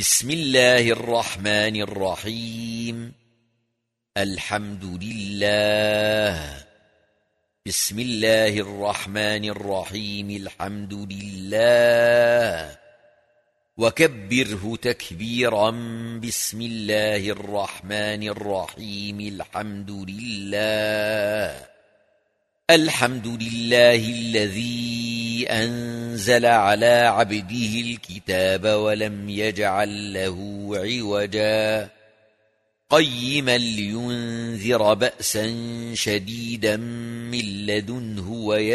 بسم الله الرحمن الرحيم. الحمد لله. بسم الله الرحمن الرحيم. الحمد لله وكبره تكبيرا. بسم الله الرحمن الرحيم. الحمد لله. الحمد لله الذي أنزل على عبده الكتاب ولم يجعل له عوجا قيما لينذر بأسا شديدا من لدنه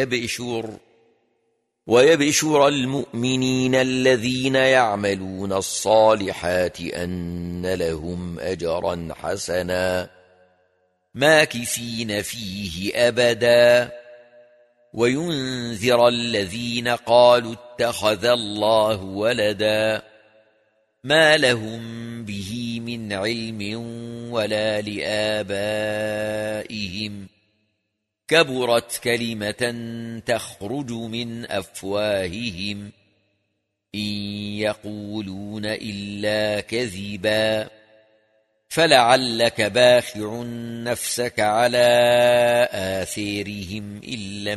ويبشر المؤمنين الذين يعملون الصالحات أن لهم أجرا حسنا ماكثين فيه أبدا وينذر الذين قالوا اتخذ الله ولدا ما لهم به من علم ولا لآبائهم كبرت كلمة تخرج من أفواههم إن يقولون إلا كذبا فلعلك باخع نفسك على آثارهم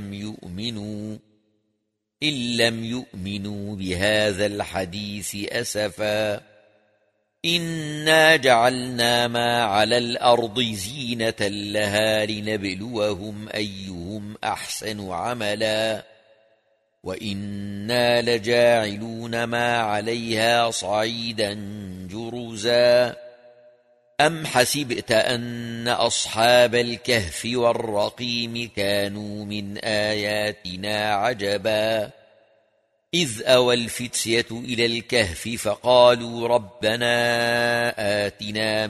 إن لم يؤمنوا بهذا الحديث أسفا إنا جعلنا ما على الأرض زينة لها لنبلوهم أيهم أحسن عملا وإنا لجاعلون ما عليها صعيدا جرزا أم حسبت أن أصحاب الكهف والرقيم كانوا من آياتنا عجبا إذ أوى الفتية إلى الكهف فقالوا ربنا آتنا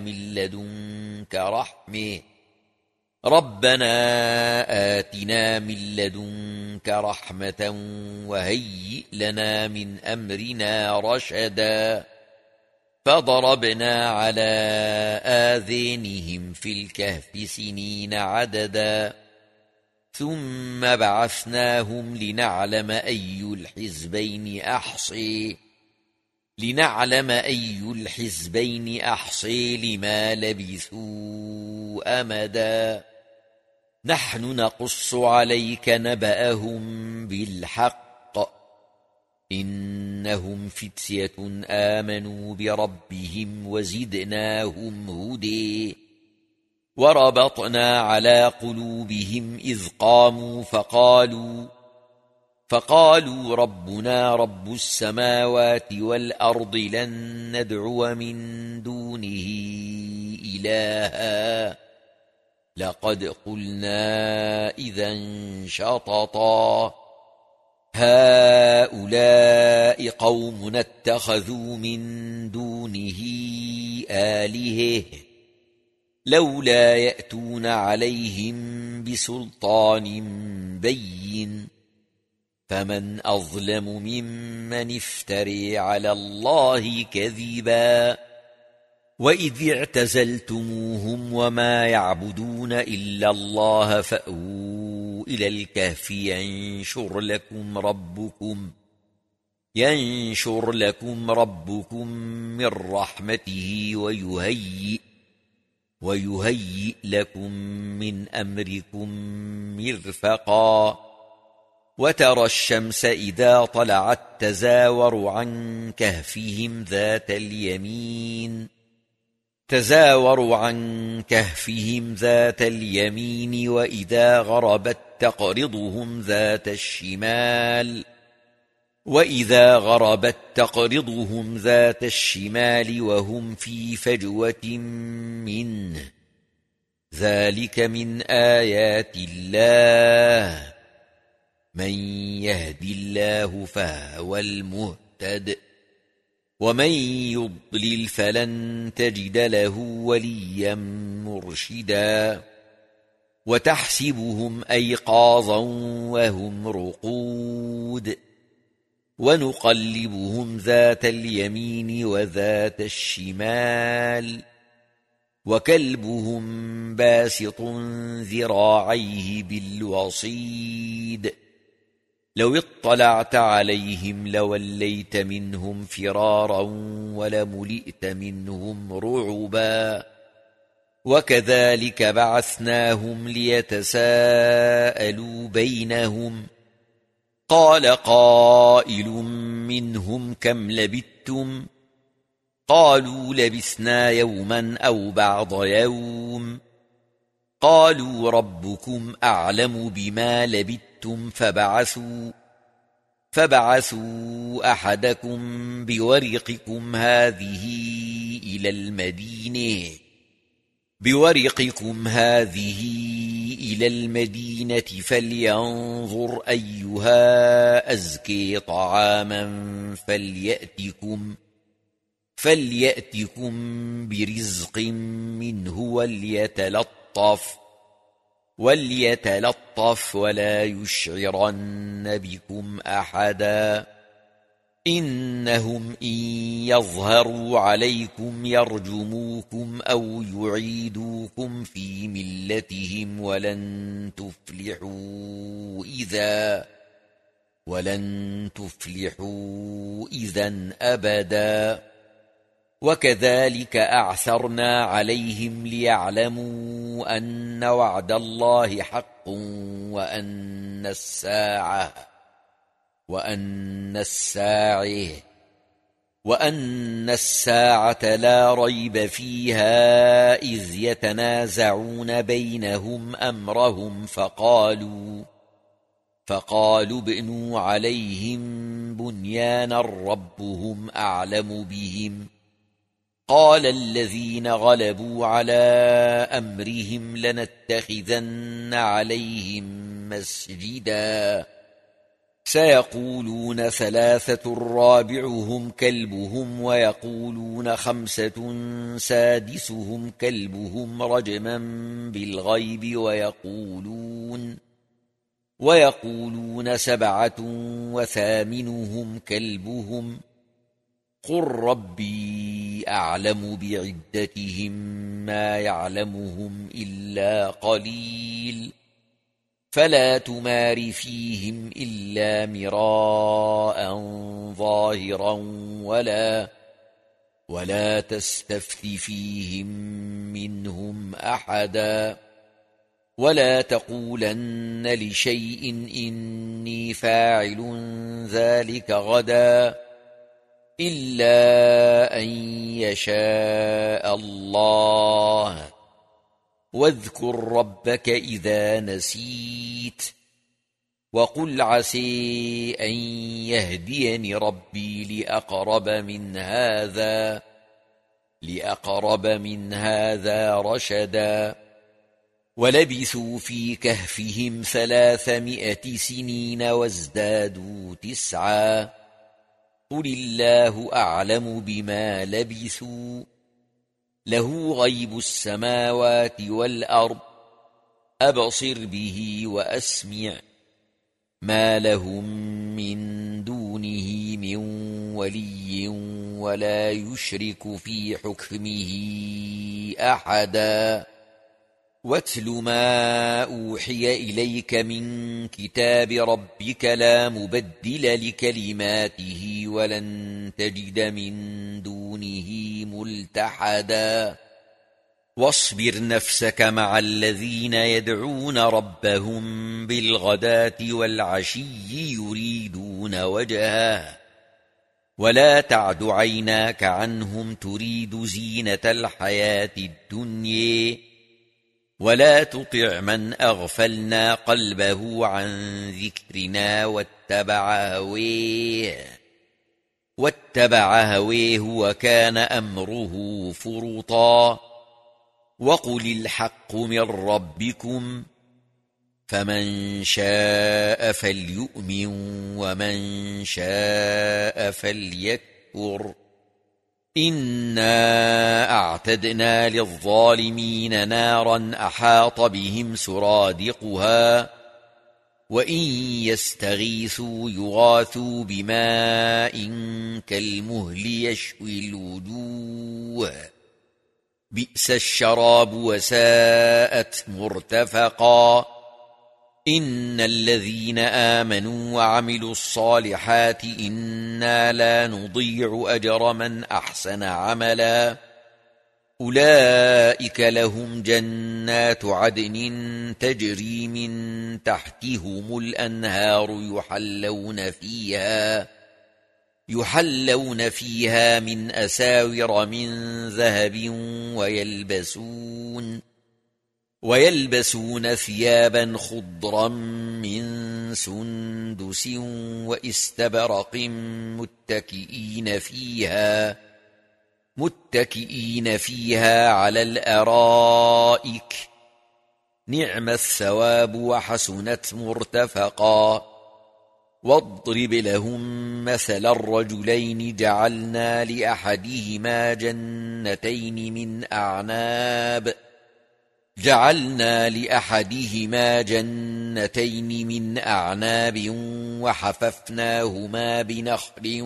من لدنك رحمة وهيئ لنا من أمرنا رشدا فضربنا على آذانهم في الكهف سنين عددا ثم بعثناهم لنعلم أي الحزبين أحصي لما لبثوا أمدا نحن نقص عليك نبأهم بالحق إنهم فتية آمنوا بربهم وزدناهم هدى وربطنا على قلوبهم إذ قاموا فقالوا ربنا رب السماوات والأرض لن ندعو من دونه إلها لقد قلنا إذا شططا هؤلاء قوم اتخذوا من دونه آلهة لولا يأتون عليهم بسلطان بين فمن أظلم ممن افتري على الله كذبا وإذ اعتزلتموهم وما يعبدون إلا الله فأووا إلى الكهف ينشر لكم ربكم من رحمته ويهيئ لكم من أمركم مرفقا وترى الشمس إذا طلعت تزاور عن كهفهم ذات اليمين وإذا غربت تقرضهم ذات الشمال وهم في فجوة منه ذلك من آيات الله من يهد الله فهو المهتد ومن يضلل فلن تجد له وليا مرشدا وتحسبهم أيقاظا وهم رقود ونقلبهم ذات اليمين وذات الشمال وكلبهم باسط ذراعيه بالوصيد لو اطلعت عليهم لوليت منهم فرارا ولملئت منهم رعبا وكذلك بعثناهم ليتساءلوا بينهم قال قائل منهم كم لبثتم قالوا لبثنا يوما أو بعض يوم قالوا ربكم أعلم بما لبثتم فبعثوا أحدكم بورقكم هذه إلى المدينة فلينظر أيها أزكي طعاما فليأتكم برزق منه وليتلطف ولا يشعرن بكم أحدا إنهم إن يظهروا عليكم يرجموكم أو يعيدوكم في ملتهم ولن تفلحوا إذا أبدا وكذلك أعثرنا عليهم ليعلموا أن وعد الله حق وأن الساعة لا ريب فيها إذ يتنازعون بينهم أمرهم فقالوا ابنوا عليهم بنيانا ربهم أعلم بهم قال الذين غلبوا على أمرهم لنتخذن عليهم مسجدا سيقولون 3 رابعهم كلبهم ويقولون 5 سادسهم كلبهم رجما بالغيب ويقولون 7 وثامنهم كلبهم قل ربي أعلم بعدتهم ما يعلمهم إلا قليل فلا تمار فيهم إلا مراء ظاهرا ولا تستفت فيهم منهم أحدا ولا تقولن لشيء إني فاعل ذلك غدا إلا أن يشاء الله واذكر ربك إذا نسيت وقل عسى أن يهديني ربي لأقرب من هذا رشدا ولبثوا في كهفهم 300 سنين وازدادوا 9 قل الله أعلم بما لبثوا له غيب السماوات والأرض أبصر به وأسمع ما لهم من دونه من ولي ولا يشرك في حكمه أحدا واتل ما أوحي إليك من كتاب ربك لا مبدل لكلماته ولن تجد من دونه ملتحدا واصبر نفسك مع الذين يدعون ربهم بالغداة والعشي يريدون وجهه ولا تعد عيناك عنهم تريد زينة الحياة الدنيا ولا تطع من أغفلنا قلبه عن ذكرنا واتبع هويه وكان أمره فرطا وقل الحق من ربكم فمن شاء فليؤمن ومن شاء فليكفر إنا أعتدنا للظالمين نارا أحاط بهم سرادقها وإن يستغيثوا يغاثوا بماء كالمهل يشوي الوجوه بئس الشراب وساءت مرتفقا إن الذين آمنوا وعملوا الصالحات إنا لا نضيع أجر من أحسن عملا أولئك لهم جنات عدن تجري من تحتهم الأنهار يحلون فيها من أساور من ذهب ويلبسون ثيابا خضرا من سندس واستبرق متكئين فيها على الأرائك نعم الثواب وحسنت مرتفقا واضرب لهم مثل الرجلين جعلنا لأحدهما جنتين من أعناب وحففناهما بنخل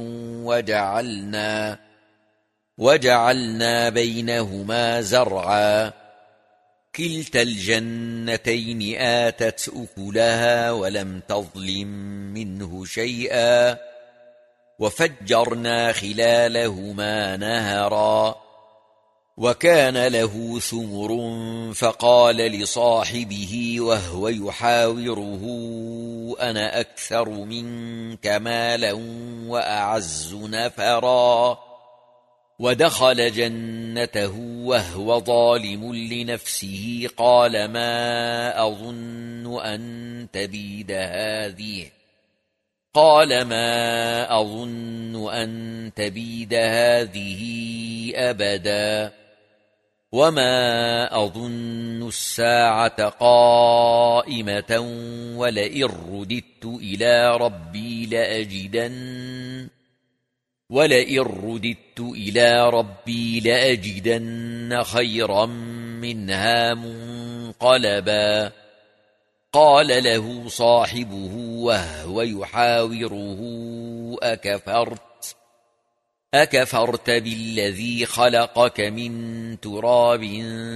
وجعلنا بينهما زرعا كلتا الجنتين آتت أكلها ولم تظلم منه شيئا وفجرنا خلالهما نهرا وكان له ثمر فقال لصاحبه وهو يحاوره أنا أكثر منك مالا وأعز نفرا ودخل جنته وهو ظالم لنفسه قال ما أظن أن تبيد هذه أبدا وما أظن الساعة قائمة ولئن رددت إلى ربي لأجدن خيرا منها منقلبا قال له صاحبه وهو يحاوره أكفرت بالذي خلقك من تراب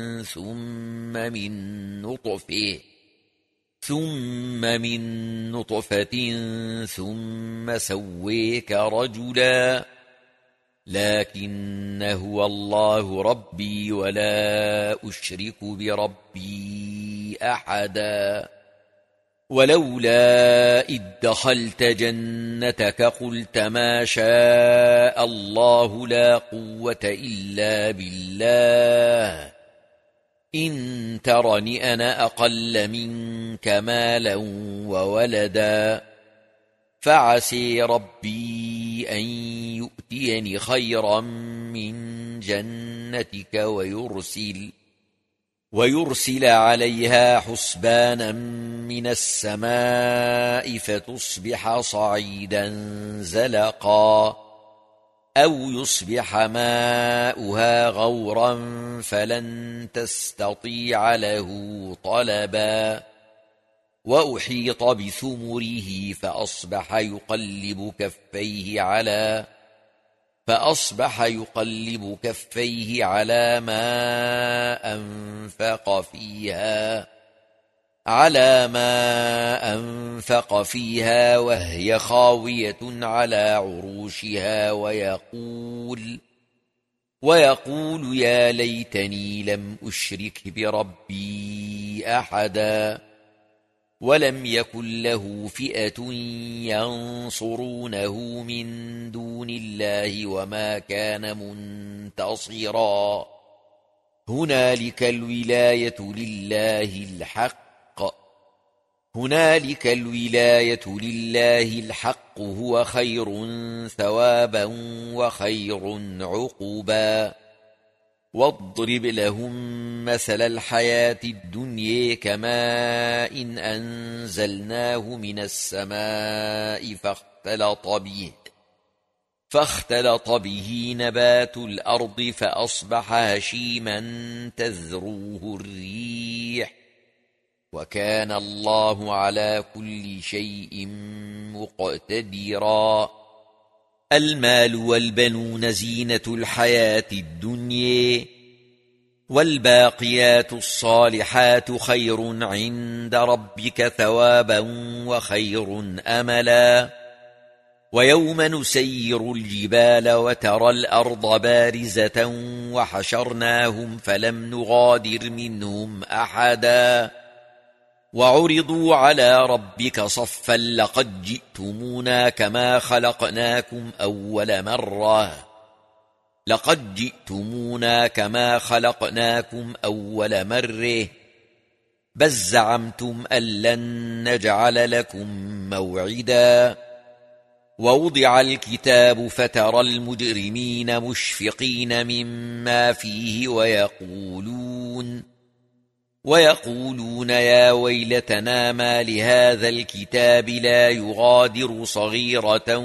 ثم من نطفة ثم سويك رجلا لكن هو الله ربي ولا أشرك بربي أحدا ولولا إذ دخلت جنتك قلت ما شاء الله لا قوة إلا بالله إن ترني أنا أقل منك مالا وولدا فعسي ربي أن يؤتيني خيرا من جنتك ويرسل عليها حسبانا من السماء فتصبح صعيدا زلقا أو يصبح ماؤها غورا فلن تستطيع له طلبا وأحيط بثمره فأصبح يقلب كفيه على ما أنفق فيها وهي خاوية على عروشها ويقول يا ليتني لم أشرك بربي أحدا ولم يكن له فئة ينصرونه من دون الله وما كان منتصرا هنالك الولاية لله الحق هو خير ثوابا وخير عقبا واضرب لهم مثل الحياة الدنيا كماء إن أنزلناه من السماء فاختلط به نبات الأرض فأصبح هشيما تذروه الريح وكان الله على كل شيء مقتدرا المال والبنون زينة الحياة الدنيا والباقيات الصالحات خير عند ربك ثوابا وخير أملا ويوم نسير الجبال وترى الأرض بارزة وحشرناهم فلم نغادر منهم أحدا وعرضوا على ربك صفا لقد جئتمونا كما خلقناكم أول مرة بل زعمتم أن لن نجعل لكم موعدا ووضع الكتاب فترى المجرمين مشفقين مما فيه ويقولون يا ويلتنا ما لهذا الكتاب لا يغادر صغيرة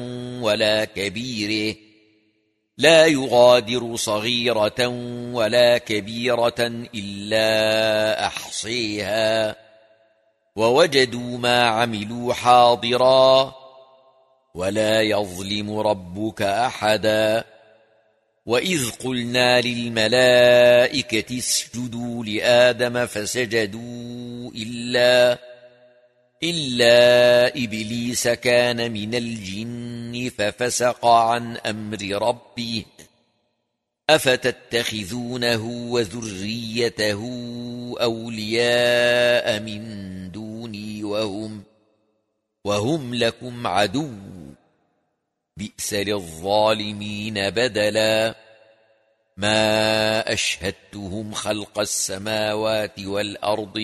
ولا كبيرة إلا أحصيها ووجدوا ما عملوا حاضرا ولا يظلم ربك أحدا وإذ قلنا للملائكة اسجدوا لآدم فسجدوا إلا إبليس كان من الجن ففسق عن أمر ربه أفتتخذونه وذريته أولياء من دوني وهم لكم عدو بئس للظالمين بدلا ما أشهدتهم خلق السماوات والأرض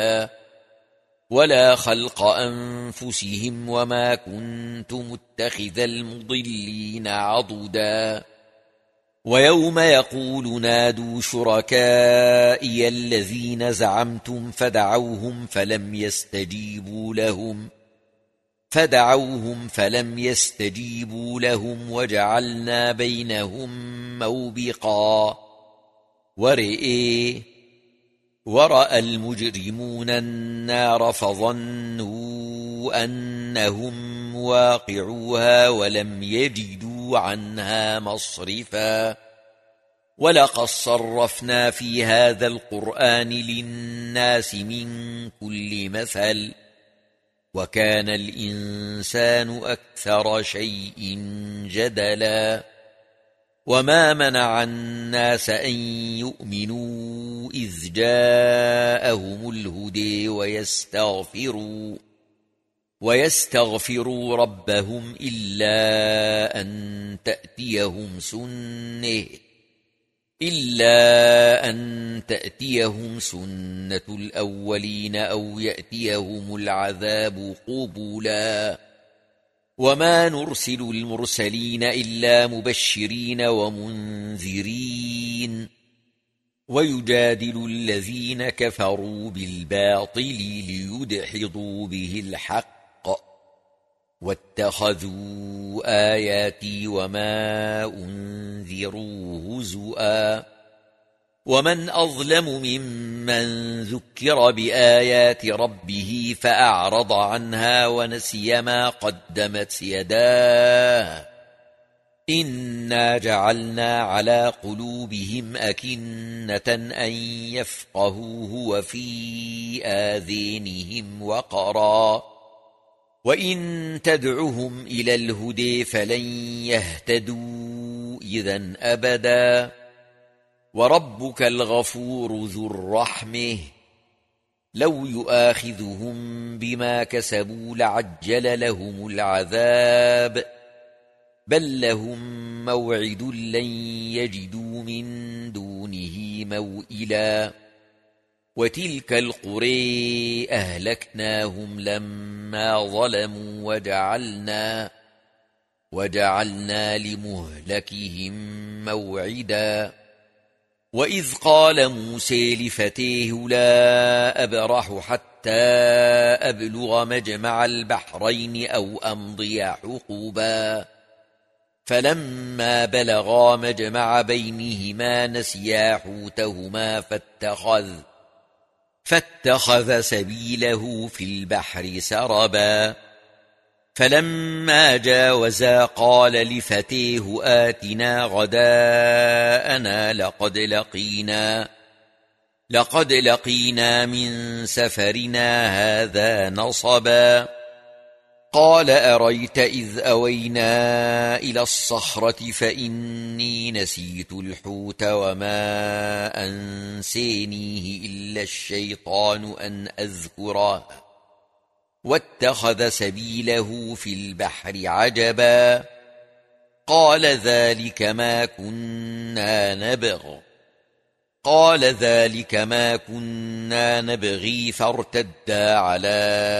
ولا خلق أنفسهم وما كنت متخذ المضلين عضدا ويوم يقول نادوا شركائي الذين زعمتم فدعوهم فلم يستجيبوا لهم وجعلنا بينهم موبقا ورأى المجرمون النار فظنوا أنهم واقعوها ولم يجدوا عنها مصرفا ولقد صرفنا في هذا القرآن للناس من كل مثل وكان الإنسان أكثر شيء جدلا وما منع الناس أن يؤمنوا إذ جاءهم الهدى ويستغفروا ربهم إلا أن تأتيهم سنة الأولين أو يأتيهم العذاب قبلا وما نرسل المرسلين إلا مبشرين ومنذرين ويجادل الذين كفروا بالباطل ليدحضوا به الحق واتخذوا آياتي وما أنذروا هزؤا ومن أظلم ممن ذكر بآيات ربه فأعرض عنها ونسي ما قدمت يداه إنا جعلنا على قلوبهم أكنة أن يفقهوه وفي آذانهم وقرا وإن تدعهم إلى الهدى فلن يهتدوا إذن أبدا وربك الغفور ذو الرحمة لو يؤاخذهم بما كسبوا لعجل لهم العذاب بل لهم موعد لن يجدوا من دونه موئلا وتلك القرى أهلكناهم لما ظلموا وجعلنا لمهلكهم موعدا وإذ قال موسى لفتيه لا أبرح حتى أبلغ مجمع البحرين أو أمضي حقبا فلما بلغا مجمع بينهما نسيا حوتهما فاتخذ سبيله في البحر سربا فلما جاوزا قال لفتيه آتنا غداءنا لقد لقينا من سفرنا هذا نصبا قال أريت إذ أوينا إلى الصخرة فإني نسيت الحوت وما أنسانيه إلا الشيطان أن أذكره واتخذ سبيله في البحر عجبا قال ذلك ما كنا نبغي فارتدا على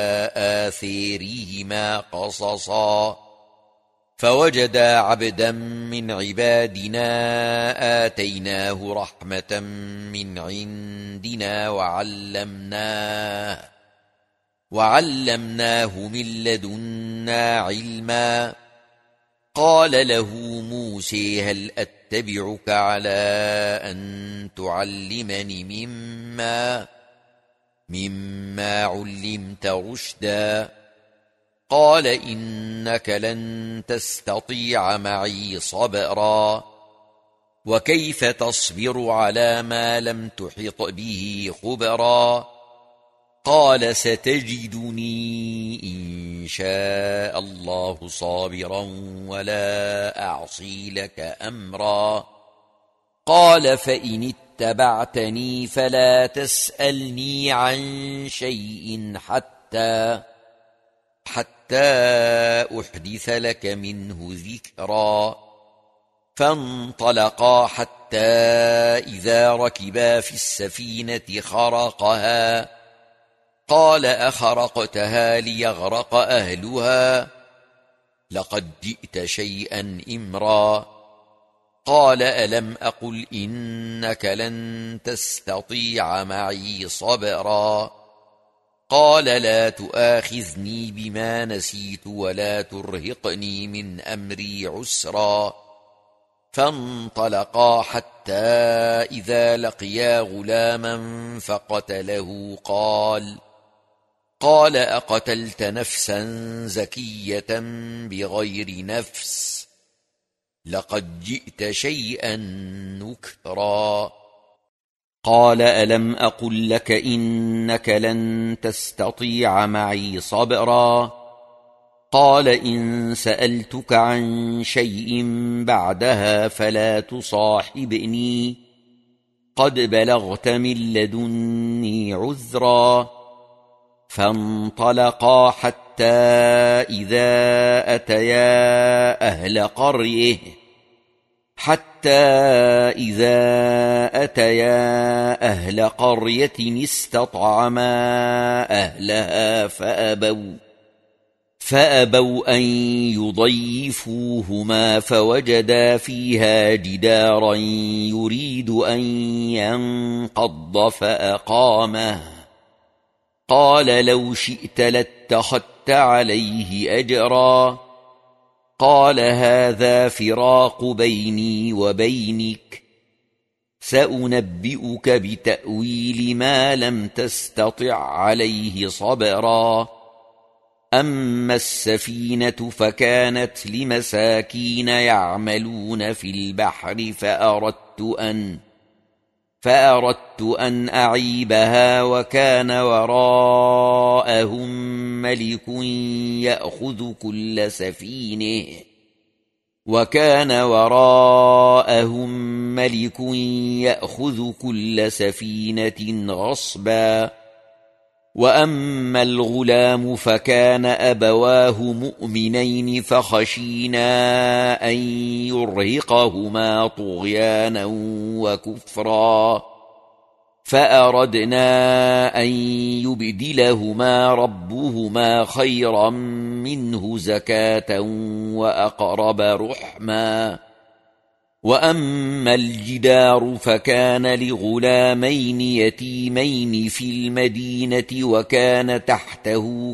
آثارهما قصصا فوجدا عبدا من عبادنا آتيناه رحمة من عندنا وعلمناه من لدنا علما قال له موسى هل أتبعك على أن تعلمني مما علمت رشدا قال إنك لن تستطيع معي صبرا وكيف تصبر على ما لم تحط به خبرا قال ستجدني إن شاء الله صابرا ولا أعصي لك أمرا قال فإن اتبعتني فلا تسألني عن شيء حتى أحدث لك منه ذكرا فانطلقا حتى إذا ركبا في السفينة خرقها قال أخرقتها ليغرق أهلها لقد جئت شيئا إمرا قال ألم أقل إنك لن تستطيع معي صبرا قال لا تؤاخذني بما نسيت ولا ترهقني من أمري عسرا فانطلقا حتى إذا لقيا غلاما فقتله قال أقتلت نفسا زكية بغير نفس لقد جئت شيئا نكرا قال ألم أقل لك إنك لن تستطيع معي صبرا قال إن سألتك عن شيء بعدها فلا تصاحبني قد بلغت من لدني عذرا فانطلقا حتى إذا أتيا أهل قرية استطعما أهلها فأبوا أن يضيفوهما فوجدا فيها جدارا يريد أن ينقض فأقامه قال لو شئت لاتخذت عليه أجرا قال هذا فراق بيني وبينك سأنبئك بتأويل ما لم تستطع عليه صبرا أما السفينة فكانت لمساكين يعملون في البحر فأردت أن أعيبها وكان وراءهم ملك يأخذ كل سفينة غصبا وأما الغلام فكان أبواه مؤمنين فخشينا أن يرهقهما طغيانا وكفرا فأردنا أن يبدلهما ربهما خيرا منه زكاة وأقرب رحما وأما الجدار فكان لغلامين يتيمين في المدينة وكان تحته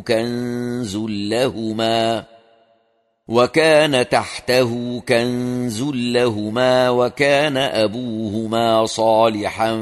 كنز لهما وكان أبوهما صالحا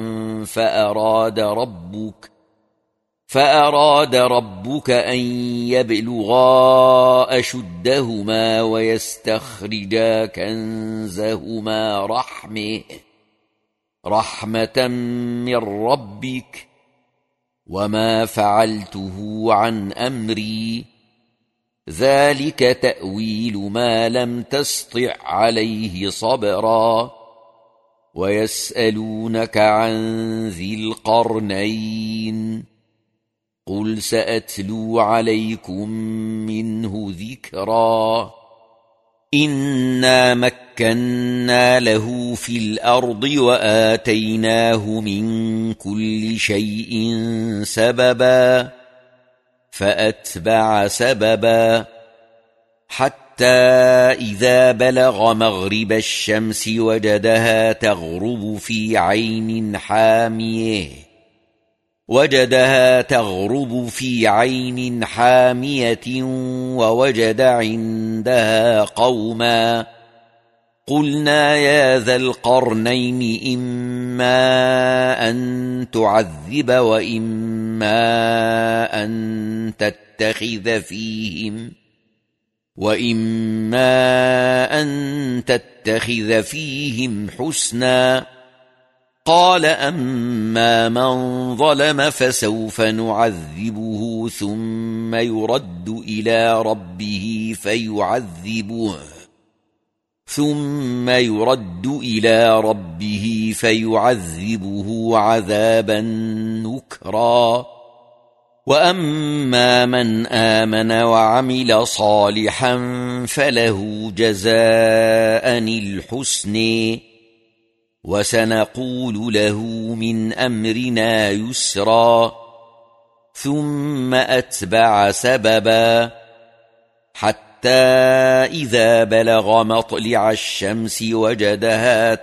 فأراد ربك أن يبلغا أشدهما ويستخرجا كنزهما رحمة من ربك وما فعلته عن أمري ذلك تأويل ما لم تسطع عليه صبرا ويسألونك عن ذي القرنين قل سأتلو عليكم منه ذكرا إنا مكنا له في الأرض وآتيناه من كل شيء سببا فأتبع سببا حتى إذا بلغ مغرب الشمس وجدها تغرب في عين حامية ووجد عندها قوما قلنا يا ذا القرنين إما أن تعذب وإما أن تتخذ فيهم حسنا قال أما من ظلم فسوف نعذبه ثم يرد إلى ربه فيعذبه عذابا نكرا وأما من آمن وعمل صالحا فله جزاء الحسن وسنقول له من أمرنا يسرا ثم أتبع سببا حتى إذا بلغ مطلع الشمس وجدها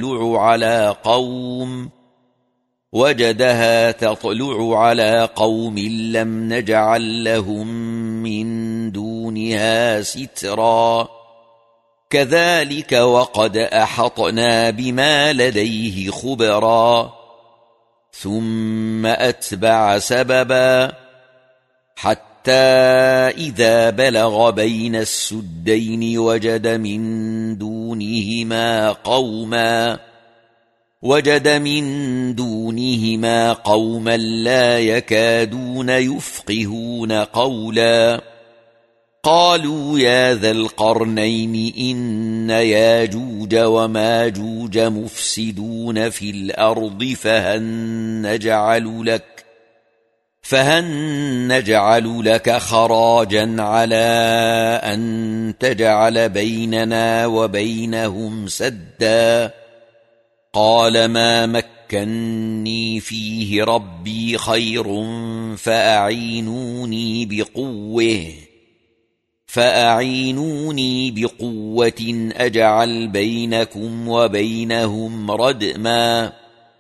تطلع على قوم لم نجعل لهم من دونها سترا كذلك وقد أحطنا بما لديه خبرا ثم أتبع سببا حتى إذا بلغ بين السدين وجد من دونهما قوما لا يكادون يفقهون قولا قالوا يا ذا القرنين إن ياجوج وماجوج مفسدون في الأرض فهل نجعل لك خراجا على أن تجعل بيننا وبينهم سدا قال ما مكني فيه ربي خير فأعينوني بقوة أجعل بينكم وبينهم ردما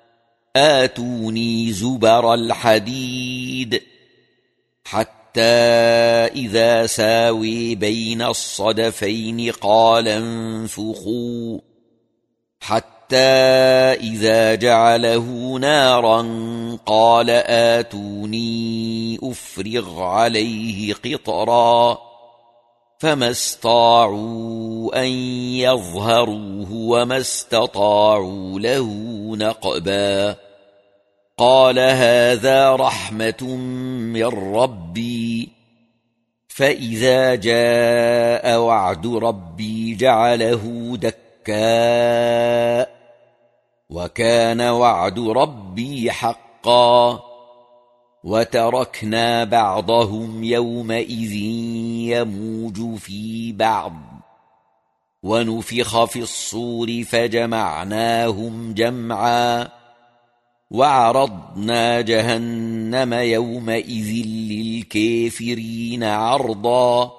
آتوني زبر الحديد حتى إذا ساوي بين الصدفين قال انفخوا حتى إذا جعله نارا قال آتوني أفرغ عليه قطرا فما استطاعوا أن يظهروه وما استطاعوا له نقبا قال هذا رحمة من ربي فإذا جاء وعد ربي جعله دكا وكان وعد ربي حقا وتركنا بعضهم يومئذ يموج في بعض ونفخ في الصور فجمعناهم جمعا وعرضنا جهنم يومئذ للكافرين عرضا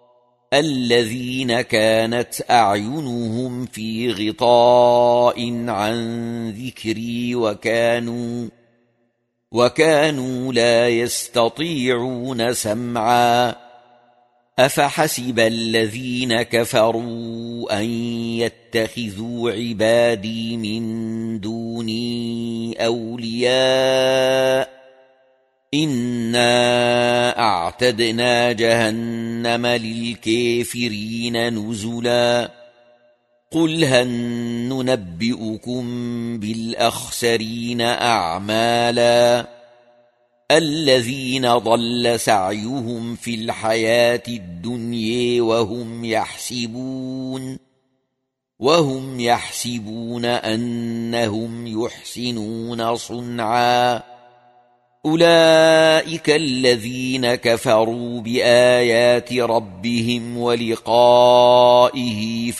الذين كانت أعينهم في غطاء عن ذكري وكانوا لا يستطيعون سمعا أفحسب الذين كفروا أن يتخذوا عبادي من دوني أولياء إنا أعتدنا جهنم للكافرين نزلا قل هل ننبئكم بالأخسرين أعمالا الذين ضل سعيهم في الحياة الدنيا وهم يحسبون أنهم يحسنون صنعا أولئك الذين كفروا بآيات ربهم ولقائه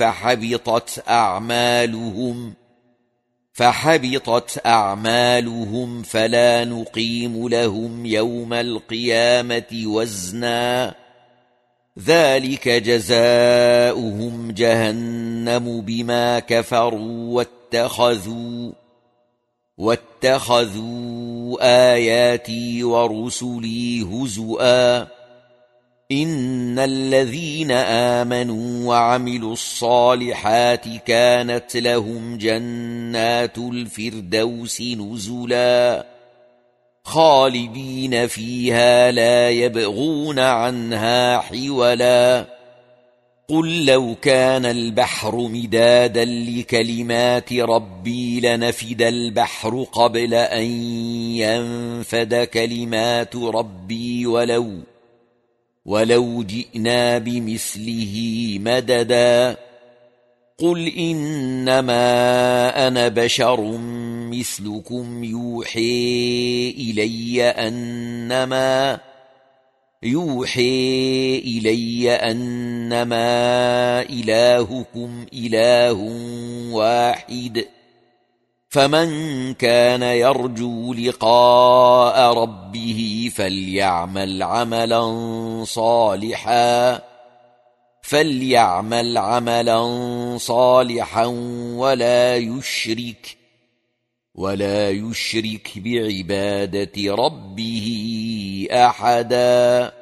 فحبطت أعمالهم فلا نقيم لهم يوم القيامة وزنا ذلك جزاؤهم جهنم بما كفروا واتخذوا آياتي ورسلي هزؤا إن الذين آمنوا وعملوا الصالحات كانت لهم جنات الفردوس نزلا خالدين فيها لا يبغون عنها حولا قل لو كان البحر مدادا لكلمات ربي لنفد البحر قبل أن ينفد كلمات ربي ولو جئنا بمثله مددا قل إنما أنا بشر مثلكم يوحي إلي أنما إلهكم إله واحد فمن كان يرجو لقاء ربه فليعمل عملا صالحا ولا يشرك بعبادة ربه أحدا.